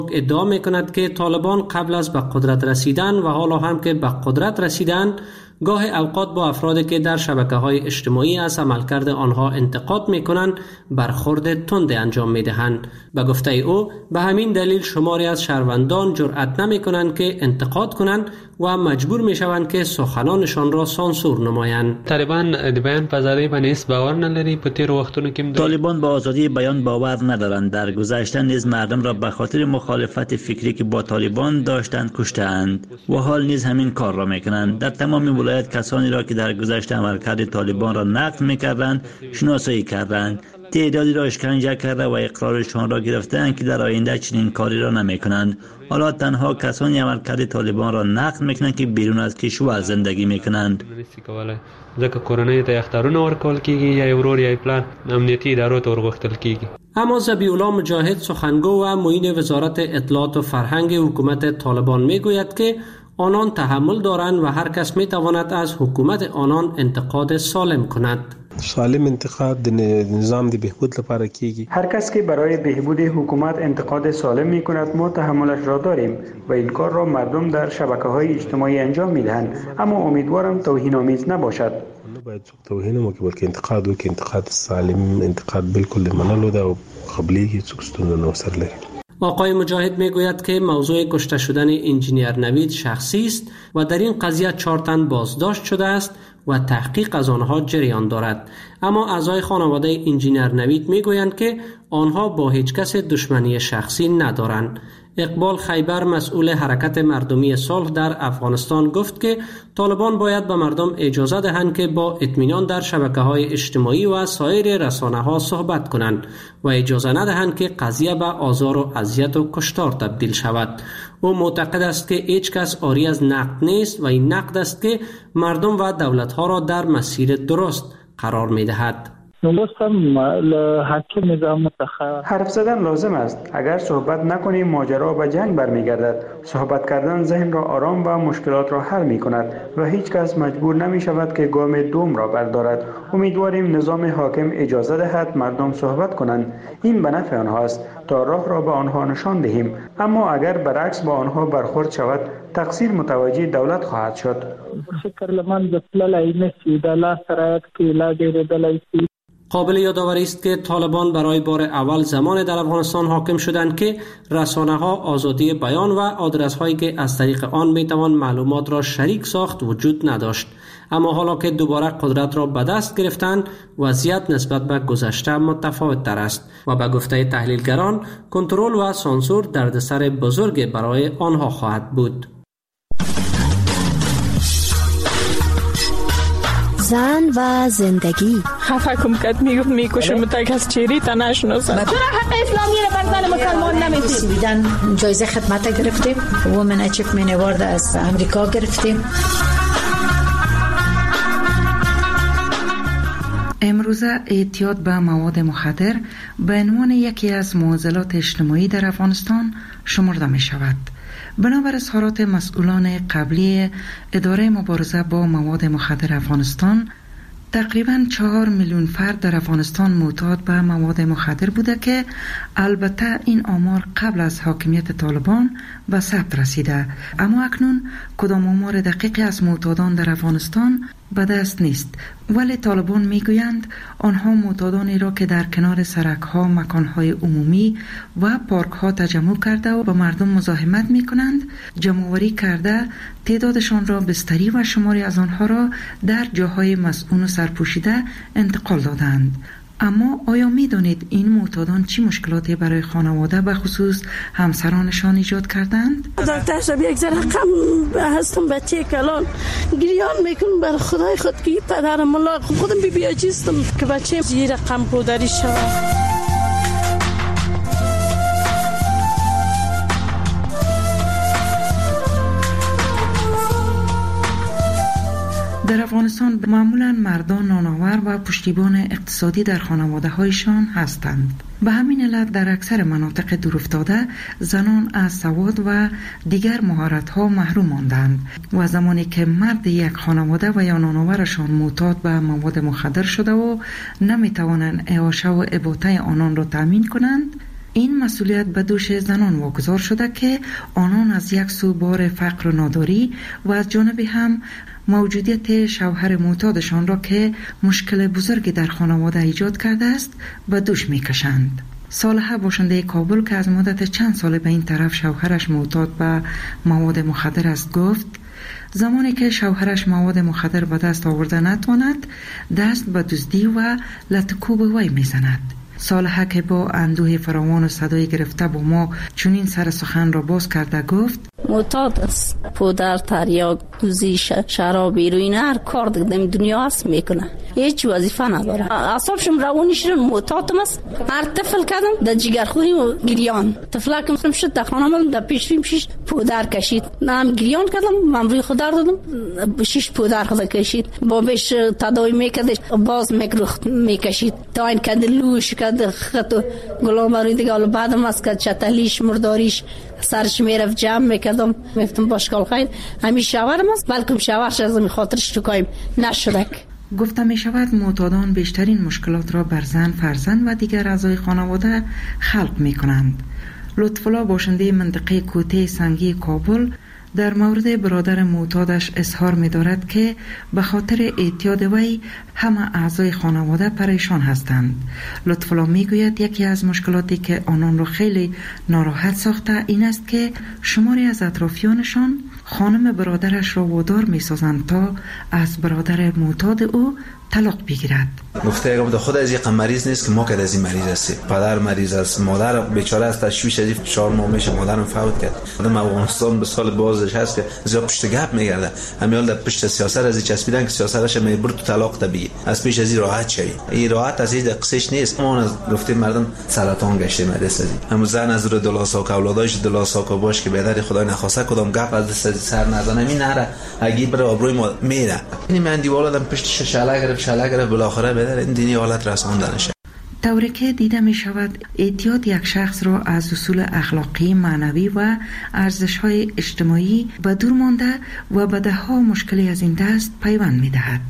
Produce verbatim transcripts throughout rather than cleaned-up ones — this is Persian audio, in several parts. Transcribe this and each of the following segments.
ادعا می‌کند که طالبان قبل از به قدرت رسیدن و حالا هم که به قدرت رسیدن گاه اوقات با افرادی که در شبکه‌های اجتماعی از عملکرد آنها انتقاد می‌کنند برخورد تند انجام می‌دهند. به گفته او به همین دلیل شماری از شهروندان جرأت نمی‌کنند که انتقاد کنند و مجبور می‌شوند که سخنانشان را سانسور نمایند. طالبان د بیان په ازادۍ باندې باور نلري. په تیر وختونو کې طالبان با آزادی بیان باور ندارند. در گذشته نیز مردم را به خاطر مخالفت فکری که با طالبان داشتند کشتند و حال نیز همین کار را می‌کنند. در تمام ولایت کسانی را که در گذشته عملکرد طالبان را نقد می‌کردند شناسایی کردند. تعدادی را اشکنجه کرده و اقرارشان را گرفتند که در آینده چنین کاری را نمی‌کنند. حالا تنها کسانی عملکرد طالبان را نقد می‌کنند که بیرون از کشور زندگی می‌کنند. ځکه کورنۍ ته اختیارونه ورکول کیږي یا ورور یا پلان امنیتي ادارو ته ورغښتل کیږي. اما ذبیح الله مجاهد سخنگو و معین وزارت اطلاعات و فرهنگ حکومت طالبان میگوید که آنان تحمل دارند و هر کس میتواند از حکومت آنان انتقاد سالم کند. سالم انتقاد د نظام د بهبود لپاره کیږي. هر کس که برای بهبود حکومت انتقاد سالم میکند ما تحملش را داریم و این کار را مردم در شبکه‌های اجتماعی انجام میدهند، اما امیدوارم توهین‌آمیز نباشد. باید څوک توهین وکړي بلکې انتقاد وکړي. انتقاد سالم انتقاد بالکل منلو ده او قبلیږي څوک ستونزه نه سره لري. آقای مجاهد میگوید که موضوع کشته شدن انجینیر نوید شخصی است و در این قضیه چهار تن بازداشت شده است و تحقیق از آنها جریان دارد. اما اعضای خانواده انجینیر نوید میگویند که آنها با هیچ کس دشمنی شخصی ندارند. اقبال خیبر مسئول حرکت مردمی صلح در افغانستان گفت که طالبان باید به مردم اجازه دهند که با اطمینان در شبکه‌های اجتماعی و سایر رسانه‌ها صحبت کنند و اجازه ندهند که قضیه به آزار و اذیت و کشتار تبدیل شود. او معتقد است که هیچ کس عاری از نقد نیست و این نقد است که مردم و دولت‌ها را در مسیر درست قرار می‌دهد. حرف زدن لازم است. اگر صحبت نکنیم ماجرا به جنگ برمیگردد. صحبت کردن ذهن را آرام و مشکلات را حل می کند و هیچ کس مجبور نمی شود که گام دوم را بردارد. امیدواریم نظام حاکم اجازه دهد مردم صحبت کنند. این به نفع آنهاست تا راه را به آنها نشان دهیم. اما اگر برعکس با آنها برخورد شود تقصیر متوجه دولت خواهد شد. قابل یادآوری است که طالبان برای بار اول زمان در افغانستان حاکم شدند که رسانه‌ها آزادی بیان و آدرس‌هایی که از طریق آن میتوان معلومات را شریک ساخت وجود نداشت. اما حالا که دوباره قدرت را به دست گرفتند وضعیت نسبت به گذشته متفاوت تر است و به گفته تحلیلگران کنترل و سانسور دردسر بزرگ برای آنها خواهد بود. زن و زندگی خفه کم کت میگفت میکشم تک از چیری تا نشناسم. چرا حق اسلامی رو بر زن مسلمان نمیدید؟ سویدن جایزه خدمت گرفتیم، وومن اچیومنت اوارد از امریکا گرفتیم. امروزه اعتیاد به مواد مخدر به عنوان یکی از معضلات اجتماعی در افغانستان شمرده می شود. بنابر اظهارات مسئولان قبلی اداره مبارزه با مواد مخدر افغانستان، تقریباً چهار میلیون فرد در افغانستان معتاد به مواد مخدر بوده که البته این آمار قبل از حاکمیت طالبان به ثبت رسیده، اما اکنون کدام آمار دقیقی از معتادان در افغانستان به دست نیست. ولی طالبان میگویند آنها معتادانی را که در کنار سرک‌ها، مکان‌های عمومی و پارک‌ها تجمع کرده و با مردم مزاحمت می‌کنند جمع‌آوری کرده تعدادشان را بستری و شماری از آنها را در جاهای مسئول و سرپوشیده انتقال دادند. اما آیا می دانید این معتادان چی مشکلاتی برای خانواده به خصوص همسرانشان ایجاد کردند؟ دکتر شب یک ذره غم هستم، بچه کلان گریان میکنم بر خدای خود که پدرم الله خودم بی بی عجیستم که بچه زیر غم پودری شود. در افغانستان معمولاً مردان نانآور و پشتیبان اقتصادی در خانواده هایشان هستند. به همین علت در اکثر مناطق دورافتاده زنان از سواد و دیگر مهارت‌ها محروم ماندند و زمانی که مرد یک خانواده و یا نانآورشان معتاد به مواد مخدر شده و نمی‌توانند اعاشه و اباطه آنان را تامین کنند، این مسئولیت به دوش زنان واگذار شده که آنان از یک سو بار فقر و ناداری و از جانب هم موجودیت شوهر معتادشان را که مشکل بزرگی در خانواده ایجاد کرده است به دوش میکشند. صالحه باشنده کابل که از مدت چند سال به این طرف شوهرش معتاد به مواد مخدر است گفت زمانی که شوهرش مواد مخدر به دست آورده نتواند دست به دزدی و لطکوب وی میزند. صالحه که با اندوه فراوان و صدای گرفته با ما چنین سر سخن را باز کرده گفت معتاد است، پودر، تریاک، دوزی، شراب، هیروئین، هر کار دیگه دنیا هست میکنه، هیچ وظیفه نداره. اعصابشم روانیش معتادم است. هر طفل کردم در جگرخوری و گریان، طفلکم شد در خانه‌ام در پیشیم شش پودر کشید، نام گریان کردم، من روی خود دادم شش پودر خود کشید، بابش تداوی میکرد باز میکروخت میکشید تا این کد لوش کد خط گلامری دیگه. حالا بعدم از کد چتلیش مرداریش سرش میرفت جمع میکردم، میفتم باشکال خیر همین شوهرم است، بلکم شوهرش از می خاطرش تو کایم نشدک. گفته می شود معتادان بیشترین مشکلات را بر زن، فرزند و دیگر اعضای خانواده خلق می کنند. لطفالله باشنده منطقه کوته سنگی کابل در مورد برادر معتادش اظهار می دارد که به خاطر اعتیاد وی همه اعضای خانواده پریشان هستند. لطفالله می گوید یکی از مشکلاتی که آنان را خیلی ناراحت ساخته این است که شماری از اطرافیانشان خانم برادرش را وادار می سازند تا از برادر معتاد او طلاق بگیرد. گفته اگه خود از یک مریض نیست که ما که از این مریض هستیم، پدر مریض است، مادر بیچاره است، تشویش از چهار ماه میشه مادرم فوت کرد. آدم افغانستان به سال بازش هست که زیاد پشت گپ میگرده، همین در پشت سیاست از این چسبیدن که سیاستش میبرد تو طلاق طبیعی از پیش از این راحت شوی. این راحت از این قصهش نیست. ما از گفتیم مردم سرطان گشته مریض است. همون زن از رو دلاسا که اولاداش دلاسا که باش که بدر خدای نخواسته کدام گپ از دست سر نزنه می نره اگه بر آبروی ما میره. این من دیوالادم پشت ششاله گرفت شاله گرفت بالاخره بدر این دینی حالت رساندنشه. طوری که دیده می شود اعتیاد یک شخص را از اصول اخلاقی، معنوی و ارزش‌های اجتماعی به دور مانده و به ده‌ها مشکلی از این دست پیوند می دهد.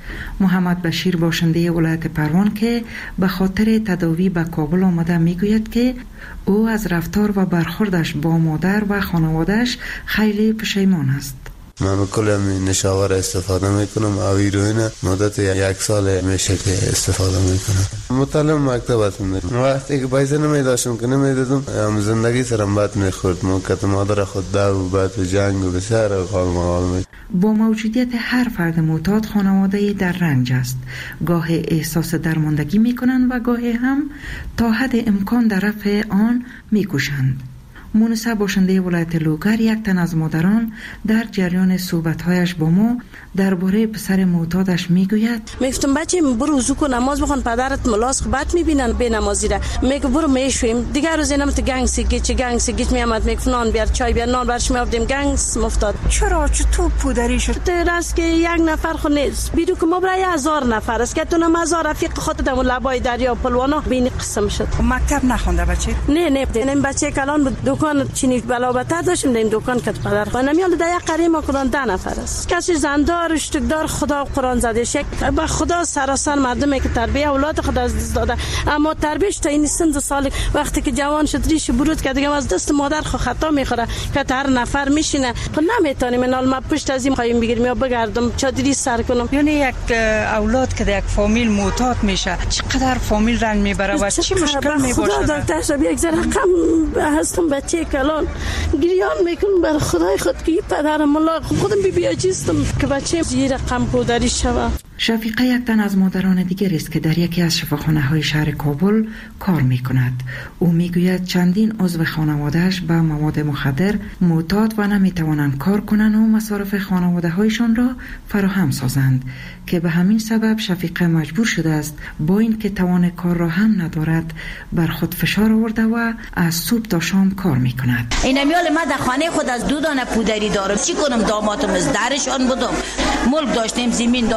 محمد بشیر باشنده ولایت پروان که به خاطر تداوی به کابل آمده می گوید که او از رفتار و برخوردش با مادر و خانوادهش خیلی پشیمان است. من کلم نشاور استفاده میکنم، او هیروئین مدت یک سال میشه که استفاده میکنم. مطالعه مکتب هستم. وقتی که پیسه نمیداشتم که نمیدادم زندگی سرم بد میخورد. موقت مادر خود دو بعد به جنگ و بسیار خال مغال میکنم. با موجودیت هر فرد معتاد خانواده در رنج است. گاه احساس درماندگی میکنند و گاه هم تا حد امکان در رفع آن میکوشند. مونسه باشنده ولایت لوگر یک تن از مادران در جریان صحبت‌هایش با ما درباره پسر معتادش میگوید میگفتم بچه برو وضو کن نماز بخون، پدرت ملاس بد میبینن به نمازی را میگه برو میشویم. دیگر روز اینم تو گنگ سیگیچ گنگ سیگیچ میامد میگفت نان بیار چای بیار نان برش میافتیم گنگ مفتاد. چرا چطور پودری شد؟ درست که یک نفر خو نیست بیرو که ما برای هزار نفر است که تو نم هزار رفیق خودت در لبای دریا پلوانا بین قسم شد. مکتب نخونده بچه؟ نه نه این بچه کلان بود دکان چینی بلابتر داشتیم در این دکان که پدر خانه میال در یک قریه ما کدان ده نفر است. کسی زندار اشتکدار خدا قرآن زده شک با خدا سراسر مردمی که تربیه اولاد خدا از داده، اما تربیهش تا این سن دو سال وقتی که جوان شد ریش برود که دیگه از دست مادر خو خطا میخوره که هر نفر میشینه خب نمیتونیم نال ما پشت از این خواهیم بگیریم یا بگردم چادری سر کنم. یعنی یک اولاد که در یک فامیل معتاد میشه چقدر فامیل رنج میبره و چی مشکل میباشه؟ خدا دکتر شب یک ذره رقم هستم بچه کلان گریان میکن بر خدای خود که پدر ملا خودم بی بی عجیستم که بچه یه رقم پودری شوه. شفیقه یک تن از مادران دیگر است که در یکی از شفاخانه های شهر کابل کار می کند. او می گوید چندین عضو خانوادهش به مواد مخدر معتاد و نمی توانند کار کنند و مصارف خانواده هایشان را فراهم سازند که به همین سبب شفیقه مجبور شده است با این که توان کار را هم ندارد بر خود فشار آورده و از صبح تا شام کار می کند. این امیال ما در خانه خود از دو دانه پودری دارم، چی کنم؟ دامادم از درشان بودم، ملک داشتیم، زمین داشتیم، جای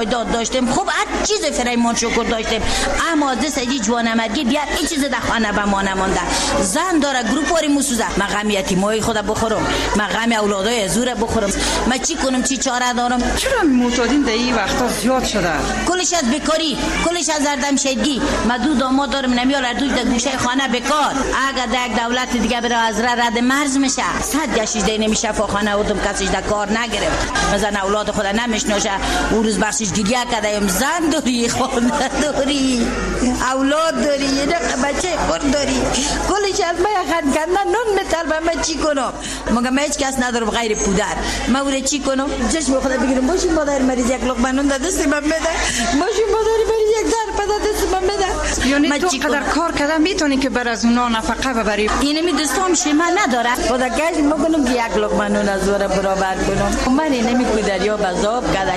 جایداد داشتیم، خوب هر چیز فرایمان شکر داشتیم، اما دست اجی جوانمرگی بیاد این چیز در خانه به ما نمونده. زن داره گروپاری موسوزه، من غم یتیمای خود بخورم، من غم اولادای زور بخورم، من چی کنم چی چاره دارم؟ چرا معتادین در این وقتا زیاد شده؟ کلش از بیکاری، کلش از اردمشدگی. من دو داماد دارم، نمیال دوش در گوشه خانه بیکار. اگر در یک دولت دیگه بره از رد مرز میشه، صد گشیش دی نمیشه فاخانه بودم کسیش در کار نگرفت. مثلا اولاد خود نمیشناسه، او روز بخشش گریه کرده، زن داری، خانه داری، اولاد داری، یه بچه خود داری، کلش از من خند کردن نون میطلبم. من چی کنم؟ مگه من هیچ کس ندارم غیر پدر. من اوره چی کنم؟ چشم خدا بگیرم باشی مادر مریض یک لقمه نون در دست من بده، باشی مادر مریض یک ظرف در دست من بده. یعنی تو قدر کار کردن میتونی که بر از اونا نفقه ببری؟ اینه می دستام شما نداره، خدا گشت میکنم که یک لقمه نون از وره برابر کنم. من اینه می پدریا بزاب کرده.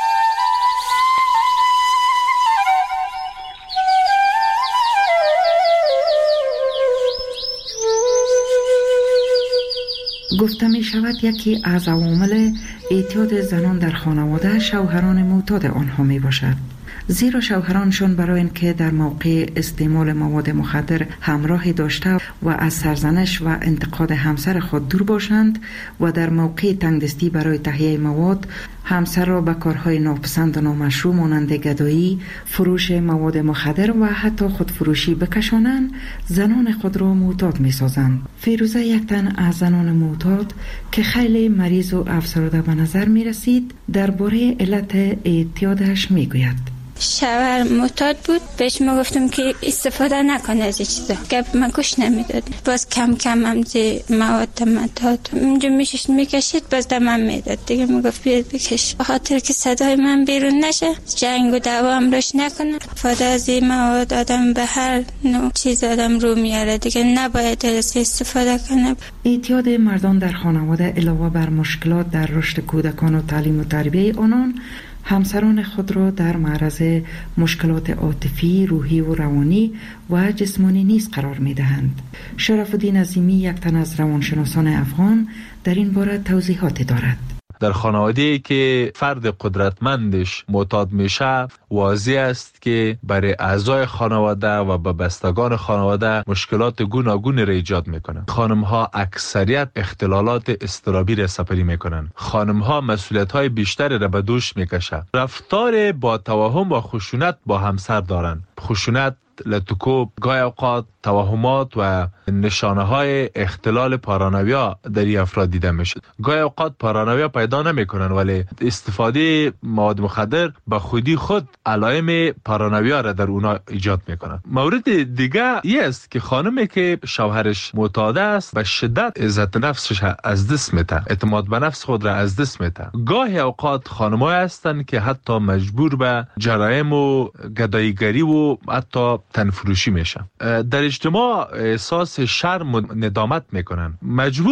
گفته می شود یکی از عوامل اعتیاد زنان در خانواده شوهران معتاد آنها می باشد. زیرا شوهرانشون برای اینکه در موقع استعمال مواد مخدر همراهی داشته و از سرزنش و انتقاد همسر خود دور باشند و در موقع تنگدستی برای تهیه مواد همسر را به کارهای ناپسند و نامشروع مانند گدایی، فروش مواد مخدر و حتی خودفروشی بکشانند، زنان خود را معتاد می سازند. فیروزه یک تن از زنان معتاد که خیلی مریض و افسرده به نظر می رسید درباره علت اعتیادش می گوید. شوهر معتاد بود، بهش ما گفتم که استفاده نکنه از این چیزا، گپ من گوش نمیداد. باز کم کم هم دی مواد مداد اونجا میشش میکشید، باز دمم میداد دیگه. میگفت بیاد بکش، به خاطر که صدای من بیرون نشه، جنگ و دعوا هم روش نکنه. استفاده از این مواد آدم به هر نوع چیز آدم رو میاره دیگه، نباید از استفاده کنه. اعتیاد مردان در خانواده علاوه بر مشکلات در رشد کودکان و تعلیم و تربیه آنان، همسران خود را در معرض مشکلات عاطفی، روحی و روانی و جسمانی نیز قرار می دهند. شرف الدین عظیمی یک تن از روانشناسان افغان در این باره توضیحاتی دارد. در خانواده‌ای که فرد قدرتمندش معتاد میشه، واضح است که برای اعضای خانواده و به بستگان خانواده مشکلات گوناگونی را ایجاد میکنن. خانم‌ها اکثریت اختلالات اضطرابی را سپری میکنن. خانم‌ها مسئولیت‌های بیشتری را به دوش میکشن. رفتار با توهم و خشونت با همسر دارن. خشونت، لطکوب، گاهی اوقات توهمات و نشانه های اختلال پارانویا در این افراد دیده میشه. گاهی اوقات پارانویا پیدا نمیکنن، ولی استفاده مواد مخدر به خودی خود علائم پارانویا را در اونا ایجاد میکنن. مورد دیگه این است که خانمی که شوهرش معتاد است به شدت عزت نفسش از دست میده، اعتماد به نفس خود را از دست میده. گاهی اوقات خانم‌ها هستند که حتی مجبور به جرایم و گداییگری و حتی تنفروشی میشن. در اجتماع احساس شرم و ندامت میکنن، مجبور